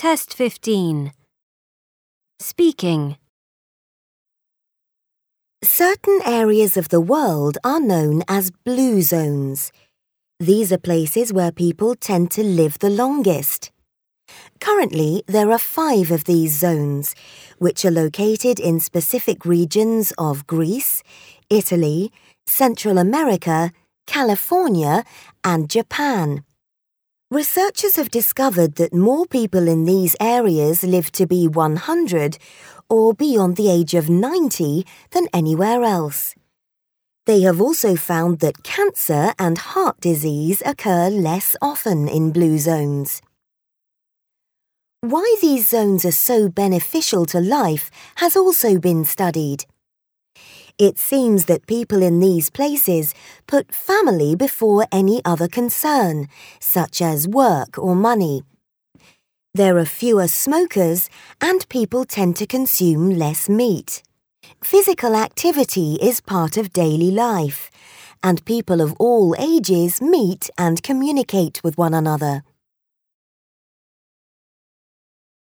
Test 15. Speaking. Certain areas of the world are known as blue zones. These are places where people tend to live the longest. Currently, there are 5 of these zones, which are located in specific regions of Greece, Italy, Central America, California, and Japan. Researchers have discovered that more people in these areas live to be 100 or beyond the age of 90 than anywhere else. They have also found that cancer and heart disease occur less often in blue zones. Why these zones are so beneficial to life has also been studied. It seems that people in these places put family before any other concern, such as work or money. There are fewer smokers and people tend to consume less meat. Physical activity is part of daily life, and people of all ages meet and communicate with one another.